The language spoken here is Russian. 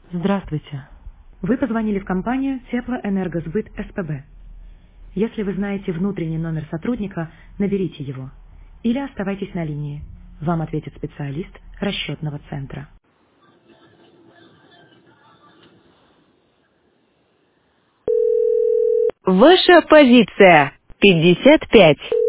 Здравствуйте. Вы позвонили в компанию Теплоэнергосбыт СПБ. Если вы знаете внутренний номер сотрудника, наберите его. Или оставайтесь на линии. Вам ответит специалист расчетного центра. Ваша позиция 55.